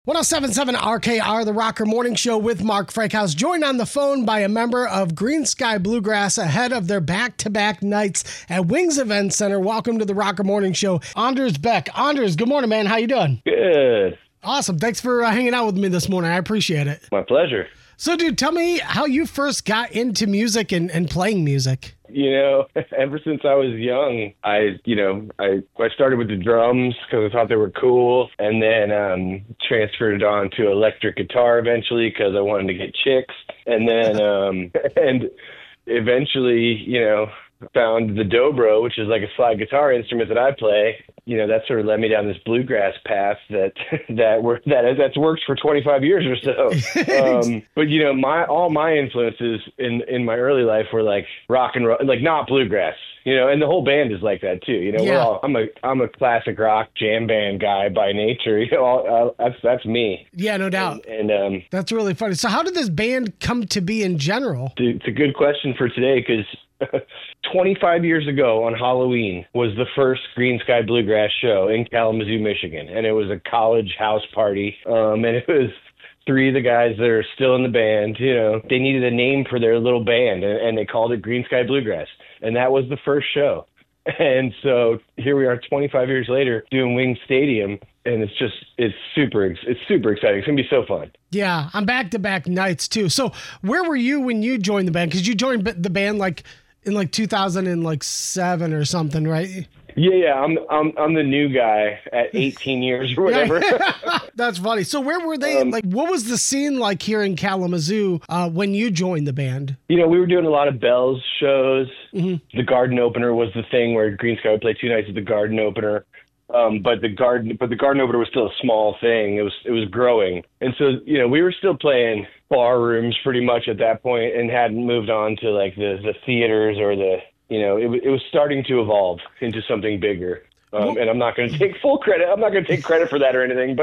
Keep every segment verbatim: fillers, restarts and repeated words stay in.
one oh seven point seven R K R, the Rocker Morning Show with Mark Frankhouse, joined on the phone by a member of Green Sky Bluegrass ahead of their back-to-back nights at Wings Event Center. Welcome to the Rocker Morning Show, Anders Beck. Anders, good morning, man. How you doing? Good. Awesome. Thanks for uh, hanging out with me this morning. I appreciate it. My pleasure. So, dude, tell me how you first got into music and, and playing music. You know, ever since I was young, I, you know, I, I started with the drums because I thought they were cool, and then um, transferred on to electric guitar eventually because I wanted to get chicks, and then, um, and eventually, you know, found the dobro, which is like a slide guitar instrument that I play. You know, that sort of led me down this bluegrass path that that were that that's worked for twenty-five years or so. Um, but you know, my all my influences in in my early life were like rock and roll, like not bluegrass. You know, and the whole band is like that too. You know, yeah. we're all I'm a I'm a classic rock jam band guy by nature. You know, all, uh, that's that's me. Yeah, no doubt. And, and um, that's really funny. So, how did this band come to be in general? It's a good question for today because twenty-five years ago on Halloween was the first Green Sky Bluegrass show in Kalamazoo, Michigan. And it was a college house party. Um, and it was three of the guys that are still in the band. You know, they needed a name for their little band, and, and they called it Green Sky Bluegrass. And that was the first show. And so here we are twenty-five years later doing Wings Stadium. And it's just, it's super, it's super exciting. It's going to be so fun. Yeah, on back-to-back nights, too. So where were you when you joined the band? Because you joined the band like in like two thousand seven or something, right? Yeah, yeah. I'm I'm I'm the new guy at eighteen years or whatever. That's funny. So where were they? Um, like, what was the scene like here in Kalamazoo uh, when you joined the band? You know, we were doing a lot of Bells shows. Mm-hmm. The Garden Opener was the thing where Green Sky would play two nights at the Garden Opener. Um, but the garden, but the Garden Opener was still a small thing. It was, it was growing. And so, you know, we were still playing bar rooms pretty much at that point and hadn't moved on to like the, the theaters or the, you know, it, it was starting to evolve into something bigger. Um, well, and I'm not going to take full credit. I'm not going to take credit for that or anything,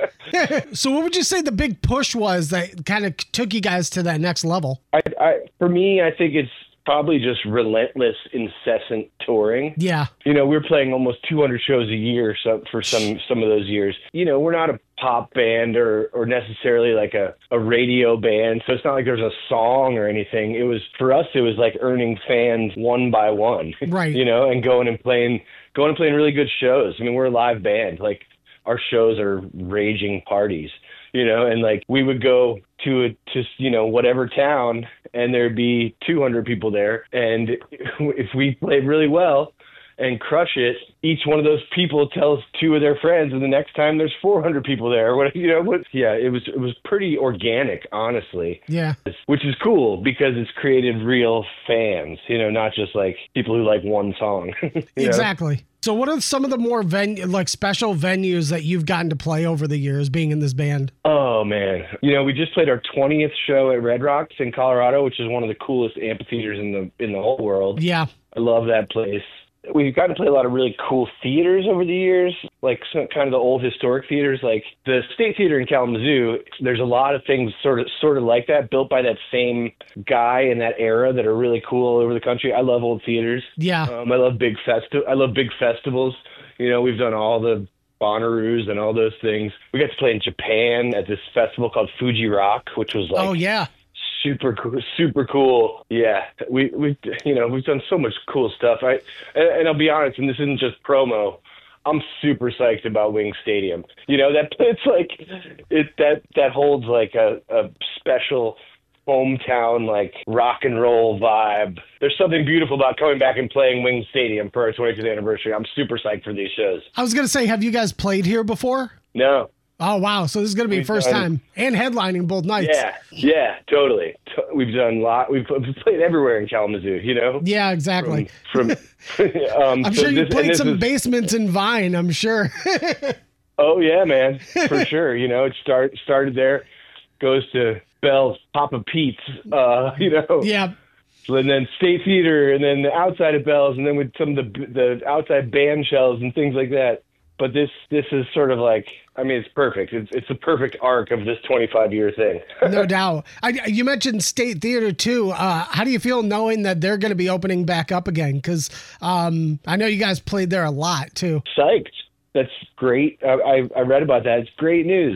but. So what would you say the big push was that kind of took you guys to that next level? I, I, for me, I think it's probably just relentless, incessant touring. Yeah. You know, we're playing almost two hundred shows a year so, for some some of those years. You know, we're not a pop band or, or necessarily like a, a radio band, so it's not like there's a song or anything. It was, for us, it was like earning fans one by one. Right. You know, and going and playing, going and playing really good shows. I mean, we're a live band. Like, our shows are raging parties. You know, and like we would go to a, to, you know, whatever town and there'd be two hundred people there. And if we played really well and crush it, each one of those people tells two of their friends, and the next time there's four hundred people there. What, you know, what, yeah, it was, it was pretty organic, honestly. Yeah. Which is cool because it's created real fans, you know, not just like people who like one song. Exactly. Know? So what are some of the more venue, like special venues that you've gotten to play over the years being in this band? Oh, man. You know, we just played our twentieth show at Red Rocks in Colorado, which is one of the coolest amphitheaters in the in the whole world. Yeah. I love that place. We've gotten to play a lot of really cool theaters over the years, like some kind of the old historic theaters, like the State Theater in Kalamazoo. There's a lot of things sort of sort of like that, built by that same guy in that era that are really cool all over the country. I love old theaters. Yeah. Um, I love big festi- I love big festivals. You know, we've done all the Bonnaroo's and all those things. We got to play in Japan at this festival called Fuji Rock, which was like, oh yeah, super cool, super cool. Yeah, we we you know we've done so much cool stuff. I and, and I'll be honest, and this isn't just promo. I'm super psyched about Wings Stadium. You know, that it's like it that that holds like a, a special hometown like rock and roll vibe. There's something beautiful about coming back and playing Wings Stadium for our twenty-fifth anniversary. I'm super psyched for these shows. I was gonna say, have you guys played here before? No. Oh, wow. So this is going to be We've first done, time and headlining both nights. Yeah, yeah, totally. We've done a lot. We've played everywhere in Kalamazoo, you know? Yeah, exactly. From, from um, I'm so sure you this, played some is, basements in Vine, I'm sure. Oh, yeah, man, for sure. You know, it start, started there, goes to Bell's, Papa Pete's, uh, you know? Yeah. And then State Theater, and then the outside of Bell's, and then with some of the the outside band shells and things like that. But this this is sort of like, I mean, it's perfect. It's it's the perfect arc of this twenty-five year thing. No doubt. I, you mentioned State Theater too. Uh, how do you feel knowing that they're going to be opening back up again? Because um, I know you guys played there a lot too. Psyched. That's great. I, I I read about that. It's great news.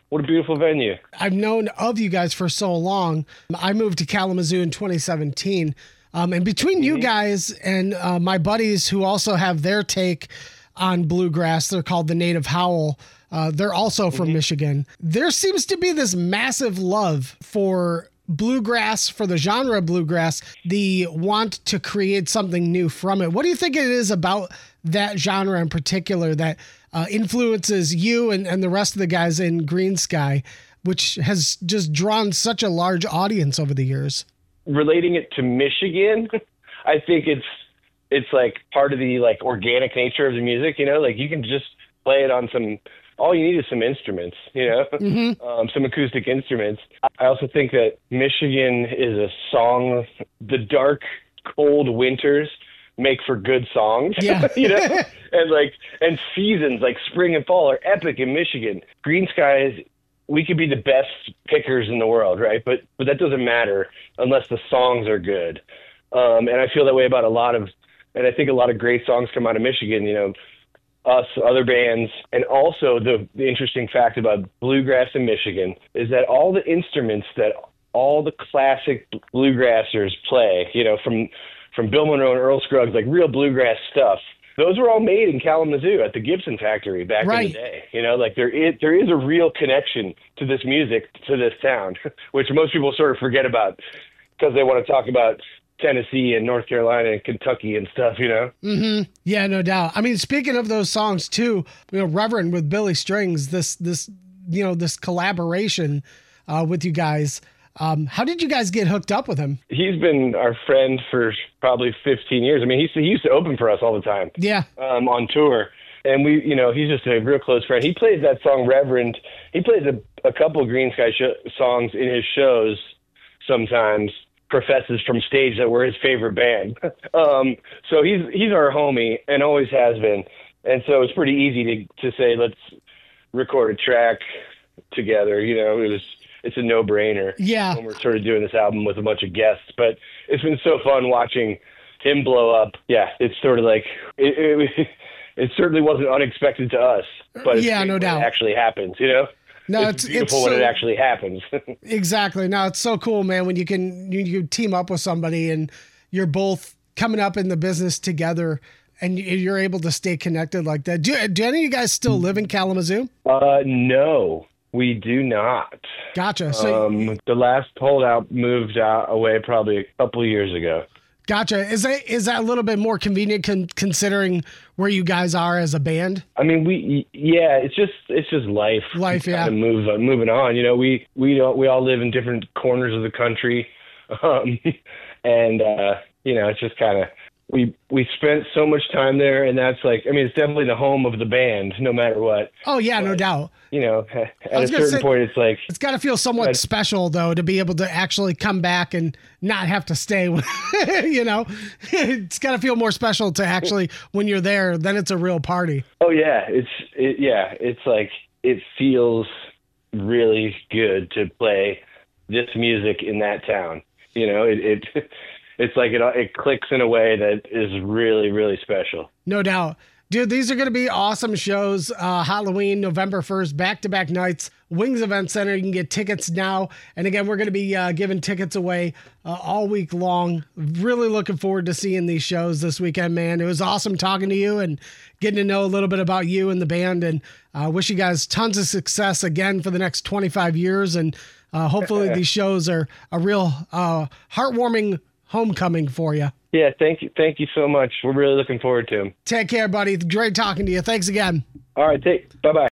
what a beautiful venue. I've known of you guys for so long. I moved to Kalamazoo in twenty seventeen. Um, and between you guys and uh, my buddies who also have their take on bluegrass, they're called the Native Howl. Uh, they're also from mm-hmm. Michigan. There seems to be this massive love for bluegrass, for the genre of bluegrass, the want to create something new from it. What do you think it is about that genre in particular that uh, influences you and, and the rest of the guys in Green Sky, which has just drawn such a large audience over the years? Relating it to Michigan, I think it's it's like part of the like organic nature of the music, you know, like you can just play it on some, all you need is some instruments, you know, mm-hmm. um, some acoustic instruments. I also think that Michigan is a song, the dark, cold winters make for good songs, yeah. you know, and like, and seasons like spring and fall are epic in Michigan. Green Skies, we could be the best pickers in the world, right? But but that doesn't matter unless the songs are good. Um, and I feel that way about a lot of, and I think a lot of great songs come out of Michigan, you know, us, other bands. And also the, the interesting fact about bluegrass in Michigan is that all the instruments that all the classic bluegrassers play, you know, from, from Bill Monroe and Earl Scruggs, like real bluegrass stuff, those were all made in Kalamazoo at the Gibson factory back right. in the day. You know, like there is there is a real connection to this music, to this sound, which most people sort of forget about because they want to talk about Tennessee and North Carolina and Kentucky and stuff, you know? Mm-hmm. Yeah, no doubt. I mean, speaking of those songs too, you know, Reverend with Billy Strings, this, this, you know, this collaboration uh, with you guys. Um, how did you guys get hooked up with him? He's been our friend for probably fifteen years. I mean, he, he used to open for us all the time. Yeah. Um, on tour. And we, you know, he's just a real close friend. He plays that song, Reverend. He plays a, a couple of Green Sky sh- songs in his shows sometimes, professes from stage that we're his favorite band. um, so he's he's our homie and always has been. And so it's pretty easy to, to say, let's record a track together. You know, it was... It's a no-brainer yeah. when we're sort of doing this album with a bunch of guests. But it's been so fun watching him blow up. Yeah, it's sort of like it, it, it certainly wasn't unexpected to us, but it's yeah, no doubt. It actually happens, you know? No, it's, it's beautiful it's when so, it actually happens. Exactly. No, it's so cool, man, when you can you, you team up with somebody and you're both coming up in the business together and you're able to stay connected like that. Do, do any of you guys still live in Kalamazoo? Uh, no. We do not. Gotcha. So um, the last holdout moved out away probably a couple of years ago. Gotcha. Is that is that a little bit more convenient con- considering where you guys are as a band? I mean, we yeah, it's just it's just life. Life, yeah. Kind of move uh, moving on. You know, we we don't we all live in different corners of the country, um, and uh, you know, it's just kind of. We we spent so much time there, and that's like, I mean, it's definitely the home of the band, no matter what. Oh, yeah, but, no doubt. You know, at a certain say, point, it's like... It's got to feel somewhat but, special, though, to be able to actually come back and not have to stay, you know? It's got to feel more special to actually, when you're there, then it's a real party. Oh, yeah. It's, it, yeah, it's like, it feels really good to play this music in that town. You know, it... it It's like it it clicks in a way that is really, really special. No doubt. Dude, these are going to be awesome shows. Uh, Halloween, November first, back-to-back nights, Wings Event Center. You can get tickets now. And again, we're going to be uh, giving tickets away uh, all week long. Really looking forward to seeing these shows this weekend, man. It was awesome talking to you and getting to know a little bit about you and the band. And I uh, wish you guys tons of success again for the next twenty-five years. And uh, hopefully these shows are a real uh, heartwarming homecoming for you. Yeah, thank you. Thank you so much. We're really looking forward to them. Take care, buddy. Great talking to you. Thanks again. All right, take bye-bye.